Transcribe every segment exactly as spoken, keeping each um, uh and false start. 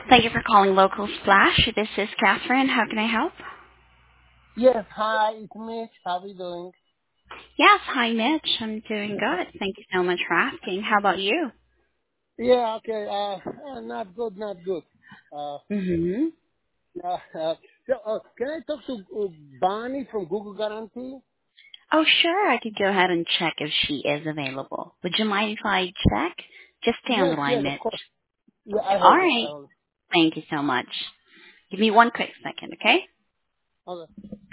Thank you for calling Local Splash. This is Catherine. How can I help? Yes, hi, it's Mitch. How are you doing? Yes, hi Mitch. I'm doing good. Thank you so much for asking. How about you? Yeah, okay. Uh, uh not good, not good. Uh, Mm-hmm. uh, uh so, uh, can I talk to uh, Bonnie from Google Guarantee? Oh, sure. I could go ahead and check if she is available. Would you mind if I check? Just stay on the Yes, line, yes, of Mitch. course. Yeah, I All hold it. I right. hold Thank you so much. Give me one quick second, okay? it. Okay.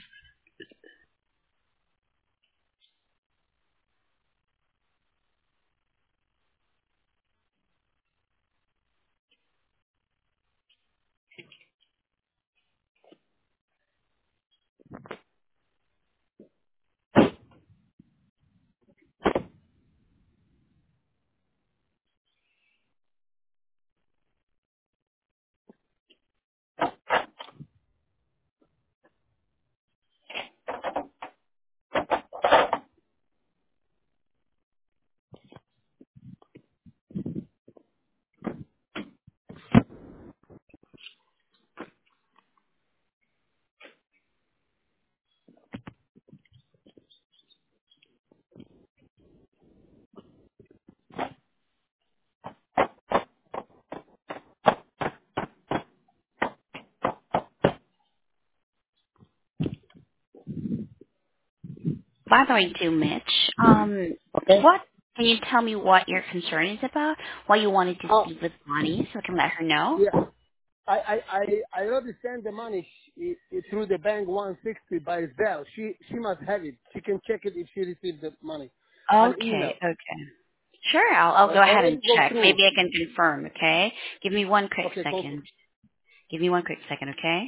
By the way, too, Mitch, um, Okay. what, can you tell me what your concern is about? Why you wanted to Oh, speak with Bonnie so I can let her know? yeah. I, I, I, I already sent the money sh- i- i- through the bank one sixty by Zelle. She, she must have it. She can check it if she received the money. An Okay, email. okay. Sure, I'll, I'll Uh, go ahead and already go check. through. Maybe I can confirm, okay? Give me one quick Okay, confirm. second. Give me one quick second, okay?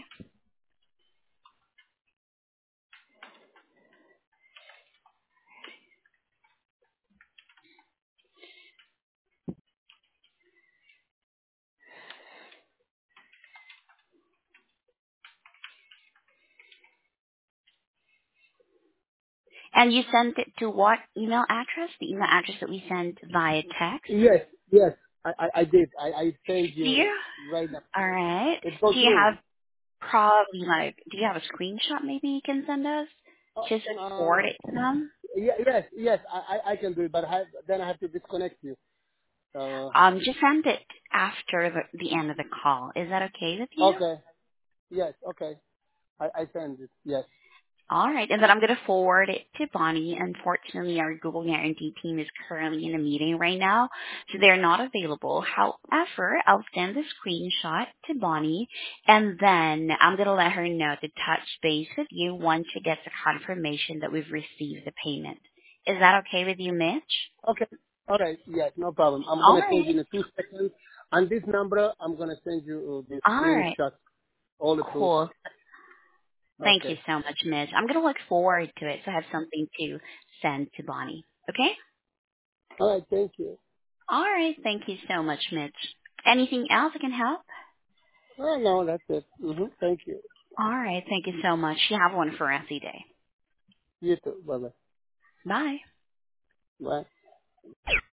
And you sent it to what email address? The email address that we sent via text? Yes, yes, I, I, I did. I, I sent Do you you? right now. Alright. It goes Do you through. have probably like, do you have a screenshot maybe you can send us? Just Uh, uh, forward it to them? yeah, yes, yes, I, I I can do it, but I have, then I have to disconnect you. Uh, Um, just send it after the, the end of the call. Is that okay with you? okay, yes, okay. I, I send it. Yes. All right, and then I'm going to forward it to Bonnie. Unfortunately, our Google Guarantee team is currently in a meeting right now, so they're not available. However, I'll send the screenshot to Bonnie, and then I'm going to let her know to touch base with you once she gets a confirmation that we've received the payment. Is that okay with you, Mitch? Okay. All right. Yes, no problem. I'm All gonna send right. you in a two seconds. On this number, I'm gonna send you uh, the All right. screenshot, all the proof. Cool. Thank you Okay. so much, Mitch. I'm going to look forward to it so I have something to send to Bonnie. Okay? All right. Thank you. All right. Thank you so much, Mitch. Anything else I can help? Oh no, that's it. Mhm. Thank you. All right. Thank you so much. You have one for us day. You too. Bye bye. Bye. Bye.